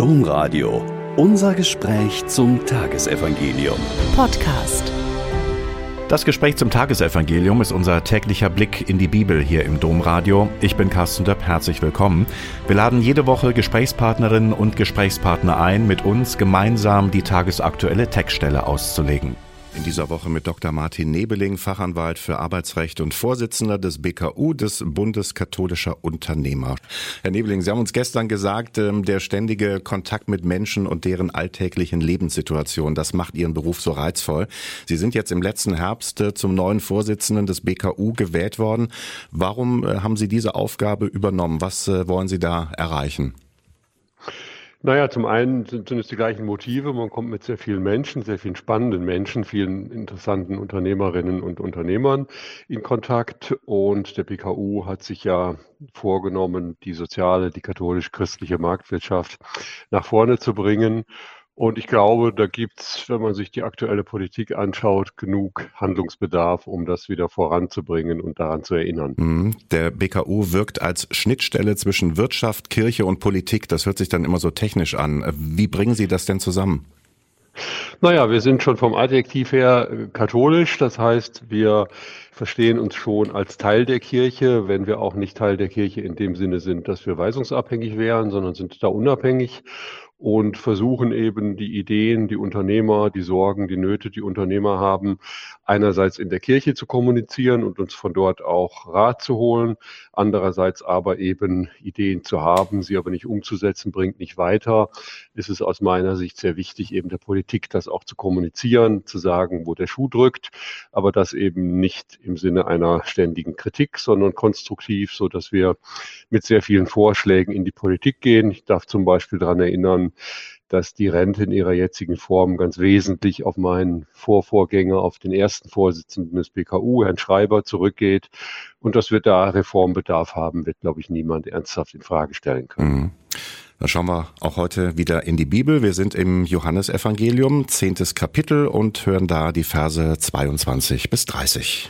Domradio. Unser Gespräch zum Tagesevangelium. Podcast. Das Gespräch zum Tagesevangelium ist unser täglicher Blick in die Bibel hier im Domradio. Ich bin Carsten Döpp, herzlich willkommen. Wir laden jede Woche Gesprächspartnerinnen und Gesprächspartner ein, mit uns gemeinsam die tagesaktuelle Textstelle auszulegen. In dieser Woche mit Dr. Martin Nebeling, Fachanwalt für Arbeitsrecht und Vorsitzender des BKU, des Bundes katholischer Unternehmer. Herr Nebeling, Sie haben uns gestern gesagt, der ständige Kontakt mit Menschen und deren alltäglichen Lebenssituationen, das macht Ihren Beruf so reizvoll. Sie sind jetzt im letzten Herbst zum neuen Vorsitzenden des BKU gewählt worden. Warum haben Sie diese Aufgabe übernommen? Was wollen Sie da erreichen? Naja, zum einen sind es die gleichen Motive. Man kommt mit sehr vielen Menschen, sehr vielen spannenden Menschen, vielen interessanten Unternehmerinnen und Unternehmern in Kontakt. Und der BKU hat sich ja vorgenommen, die soziale, die katholisch-christliche Marktwirtschaft nach vorne zu bringen. Und ich glaube, da gibt's, wenn man sich die aktuelle Politik anschaut, genug Handlungsbedarf, um das wieder voranzubringen und daran zu erinnern. Der BKU wirkt als Schnittstelle zwischen Wirtschaft, Kirche und Politik. Das hört sich dann immer so technisch an. Wie bringen Sie das denn zusammen? Naja, wir sind schon vom Adjektiv her katholisch. Das heißt, wir verstehen uns schon als Teil der Kirche, wenn wir auch nicht Teil der Kirche in dem Sinne sind, dass wir weisungsabhängig wären, sondern sind da unabhängig und versuchen eben die Ideen, die Unternehmer, die Sorgen, die Nöte, die Unternehmer haben, einerseits in der Kirche zu kommunizieren und uns von dort auch Rat zu holen, andererseits aber eben Ideen zu haben, sie aber nicht umzusetzen, bringt nicht weiter. Ist es aus meiner Sicht sehr wichtig, eben der Politik das auch zu kommunizieren, zu sagen, wo der Schuh drückt, aber das eben nicht im Sinne einer ständigen Kritik, sondern konstruktiv, so dass wir mit sehr vielen Vorschlägen in die Politik gehen. Ich darf zum Beispiel daran erinnern, dass die Rente in ihrer jetzigen Form ganz wesentlich auf meinen Vorgänger, auf den ersten Vorsitzenden des BKU, Herrn Schreiber, zurückgeht. Und dass wir da Reformbedarf haben, wird, glaube ich, niemand ernsthaft in Frage stellen können. Dann schauen wir auch heute wieder in die Bibel. Wir sind im Johannesevangelium, 10. Kapitel und hören da die Verse 22 bis 30.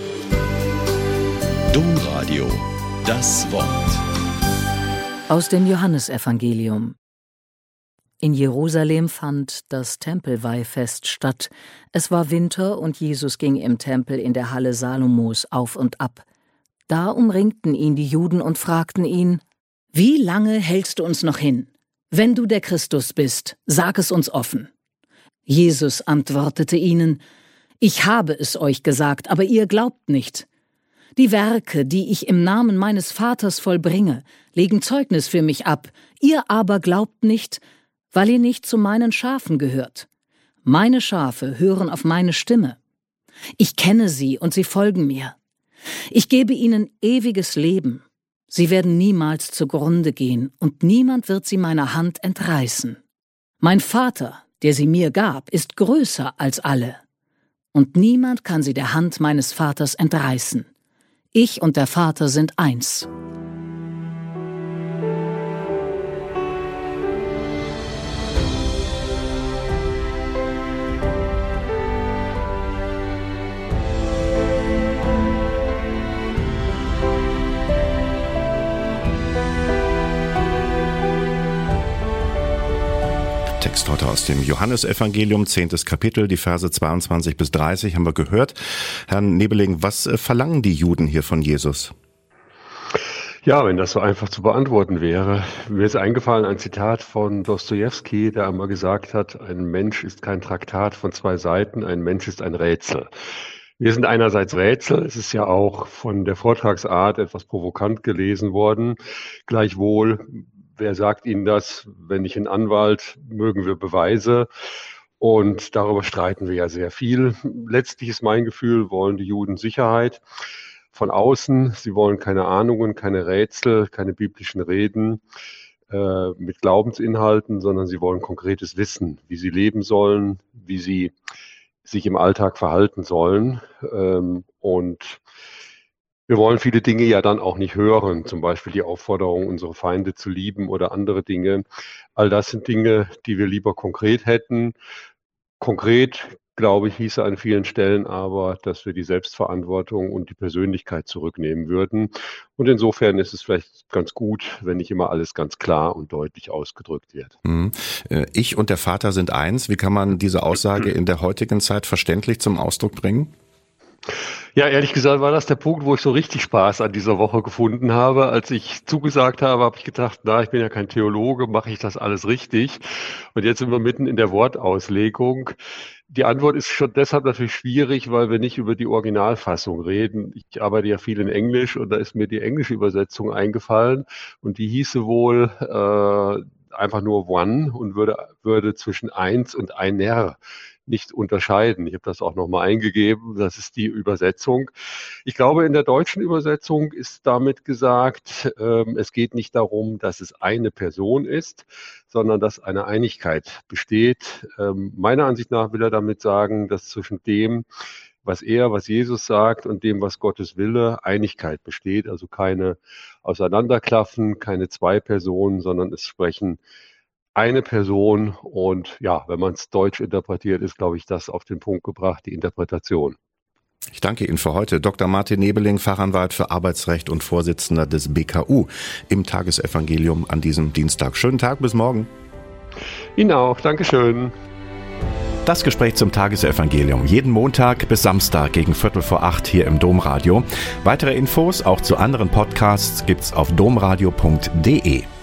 Domradio, das Wort. Aus dem Johannesevangelium. In Jerusalem fand das Tempelweihfest statt. Es war Winter und Jesus ging im Tempel in der Halle Salomos auf und ab. Da umringten ihn die Juden und fragten ihn: Wie lange hältst du uns noch hin? Wenn du der Christus bist, sag es uns offen. Jesus antwortete ihnen: Ich habe es euch gesagt, aber ihr glaubt nicht. Die Werke, die ich im Namen meines Vaters vollbringe, legen Zeugnis für mich ab. Ihr aber glaubt nicht, weil ihr nicht zu meinen Schafen gehört. Meine Schafe hören auf meine Stimme. Ich kenne sie und sie folgen mir. Ich gebe ihnen ewiges Leben. Sie werden niemals zugrunde gehen und niemand wird sie meiner Hand entreißen. Mein Vater, der sie mir gab, ist größer als alle. Und niemand kann sie der Hand meines Vaters entreißen. Ich und der Vater sind eins. Text heute aus dem Johannesevangelium, 10. Kapitel, die Verse 22 bis 30 haben wir gehört. Herr Nebeling, was verlangen die Juden hier von Jesus? Ja, wenn das so einfach zu beantworten wäre. Mir ist eingefallen ein Zitat von Dostojewski, der einmal gesagt hat, ein Mensch ist kein Traktat von zwei Seiten, ein Mensch ist ein Rätsel. Wir sind einerseits Rätsel, es ist ja auch von der Vortragsart etwas provokant gelesen worden. Gleichwohl, wer sagt Ihnen das? Wenn nicht ein Anwalt, mögen wir Beweise. Und darüber streiten wir ja sehr viel. Letztlich ist mein Gefühl, wollen die Juden Sicherheit von außen. Sie wollen keine Ahnungen, keine Rätsel, keine biblischen Reden mit Glaubensinhalten, sondern sie wollen konkretes Wissen, wie sie leben sollen, wie sie sich im Alltag verhalten sollen. Und wir wollen viele Dinge ja dann auch nicht hören, zum Beispiel die Aufforderung, unsere Feinde zu lieben oder andere Dinge. All das sind Dinge, die wir lieber konkret hätten. Konkret glaube ich, hieße an vielen Stellen aber, dass wir die Selbstverantwortung und die Persönlichkeit zurücknehmen würden. Und insofern ist es vielleicht ganz gut, wenn nicht immer alles ganz klar und deutlich ausgedrückt wird. Ich und der Vater sind eins. Wie kann man diese Aussage in der heutigen Zeit verständlich zum Ausdruck bringen? Ja, ehrlich gesagt war das der Punkt, wo ich so richtig Spaß an dieser Woche gefunden habe. Als ich zugesagt habe ich gedacht, ich bin ja kein Theologe, mache ich das alles richtig? Und jetzt sind wir mitten in der Wortauslegung. Die Antwort ist schon deshalb natürlich schwierig, weil wir nicht über die Originalfassung reden. Ich arbeite ja viel in Englisch und da ist mir die englische Übersetzung eingefallen und die hieße wohl einfach nur one und würde zwischen eins und einer nicht unterscheiden. Ich habe das auch nochmal eingegeben, das ist die Übersetzung. Ich glaube, in der deutschen Übersetzung ist damit gesagt, es geht nicht darum, dass es eine Person ist, sondern dass eine Einigkeit besteht. Meiner Ansicht nach will er damit sagen, dass zwischen dem, was Jesus sagt und dem, was Gottes Wille, Einigkeit besteht. Also keine Auseinanderklaffen, keine zwei Personen, sondern es sprechen eine Person und ja, wenn man es deutsch interpretiert, ist, glaube ich, das auf den Punkt gebracht, die Interpretation. Ich danke Ihnen für heute. Dr. Martin Nebeling, Fachanwalt für Arbeitsrecht und Vorsitzender des BKU im Tagesevangelium an diesem Dienstag. Schönen Tag, bis morgen. Ihnen auch, Dankeschön. Das Gespräch zum Tagesevangelium jeden Montag bis Samstag gegen 7:45 hier im Domradio. Weitere Infos auch zu anderen Podcasts gibt's auf domradio.de.